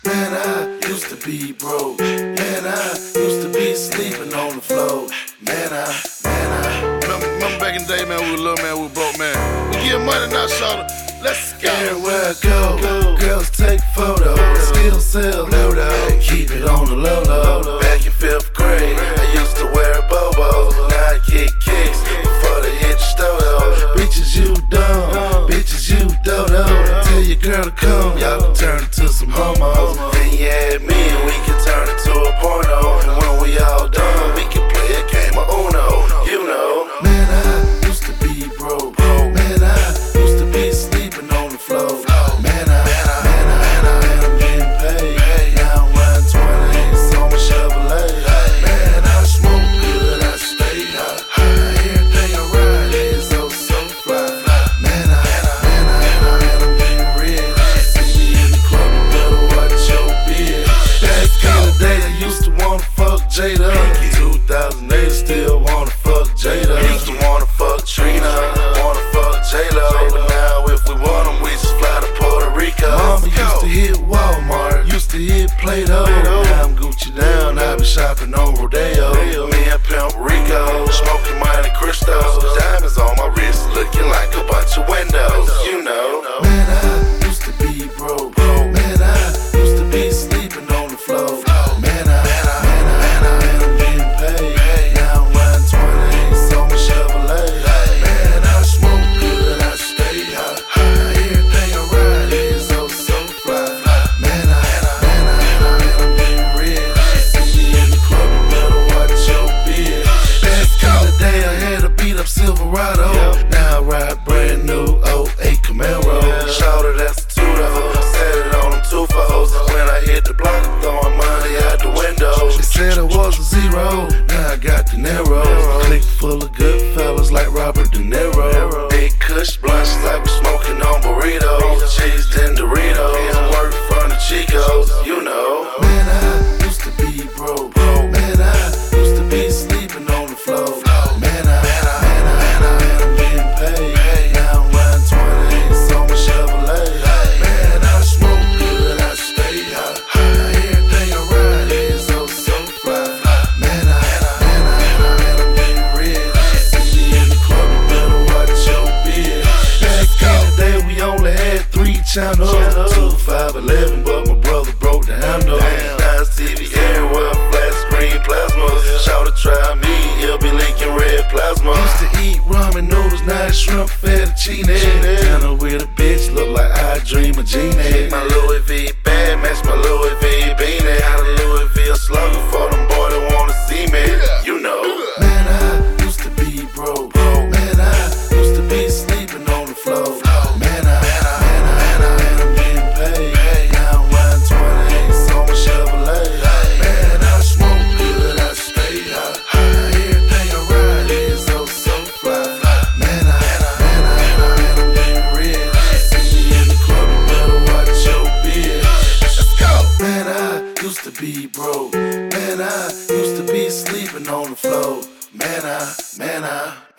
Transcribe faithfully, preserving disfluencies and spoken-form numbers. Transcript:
Man, I used to be broke. Man, I used to be sleeping on the floor. Man, I, man, I Remember, remember back in the day, man, we were little, man, we were broke, man. We get money now, shoulder. Let's go. Everywhere I go, girls take photos, still sell Ludo. Keep it on the low low. Back in fifth grade, I used to wear bobos. Now I kick kicks before they hit the stove. Bitches, you dumb. Bitches, you dodo. Tell your girl to come, y'all can turn it to some homos. Then you add me and we can turn it to a porno. And when we all done, we can play a game of Uno. You know, man, I used to be broke. Man, I used to be sleeping on the floor. Man, I, man, I, man, I, man, I, man, I'm getting paid. Now I'm riding twenties on my Chevrolet. Man, I smoke good, I stay high. Everything I ride is oh so fly. Man, I, man, I, man, I, man, I'm getting rich. See me in the club, you better watch your bitch. Back in the day, I used to wanna fuck Jada. two thousand eight, still wanna fuck Jada. Used to wanna fuck Trina, wanna fuck J-Lo. But now if we want them, we just fly to Puerto Rico. Mama used to hit Walmart, used to hit Play-Doh. Now I'm Gucci down, I been shopping on Rodeo. Me and Pimp Rico, smoking Monte Cristo. Diamonds on my wrist, looking like a bunch of windows. You know, man, I used to be broke. Man, I used to be sleeping on the floor. Man, I, man, I, man, I, man, I, man, I'm getting paid. Now I'm riding twenties on my Chevrolet. Man, I smoke good, I stay high. Everything I ride is oh so fly. Man, I, man, I, man, I, man, I'm getting rich. See me in the club, you better watch your bitch. Back in the day, I had a beat up Silverado. Now I ride brand new oh eight Camaro. Shouted that's a two-door, set it on them two foes. When I hit the block, I'm throwing money out the window. They said I was a zero, now I got the narrow. Click full of good fellas like Robert De Niro. Big Kush blunts like we're smoking on burritos. Cheese and Doritos, work from the Chicos. You know, man, I used to be broke. Man, I used to be sleeping on the floor. Man, I, man, I, man, I, man, I, man, I'm getting paid. Now I'm riding twenties on my Chevrolet. Man, I smoke good, I stay high. Everything I ride is oh so fly. Man, I, man, I, man, I, man, I'm getting rich. See me in the club, you better watch your bitch. Back in the day, we only had three channels. Two, five, eleven, but my brother broke the handle. Now it's T V everywhere, flat screen plasmas. Shout to try me, he'll be leaking red plasma. Used to eat ramen noodles, now it's shrimp fettuccine. Dinner with a bitch, look like I dream of Genie. My Louis V bag, match my Louis V beanie. Got a Louis V slugger for them boy that wanna see me. You know, man, I used to be broke. Man, I used to be sleeping on the floor. Man, I, man, I, man, I, man, I, man, I'm getting paid. Now I'm riding twenties on my Chevrolet. Man, I smoke good, I stay high. Everything I ride is oh so fly. Man, I, man, I, man, I, man, I'm getting rich. See me in the club, you better watch your bitch. Let's go. Man, I used to be broke. Man, I used to be sleeping on the floor. Man, I, man, I.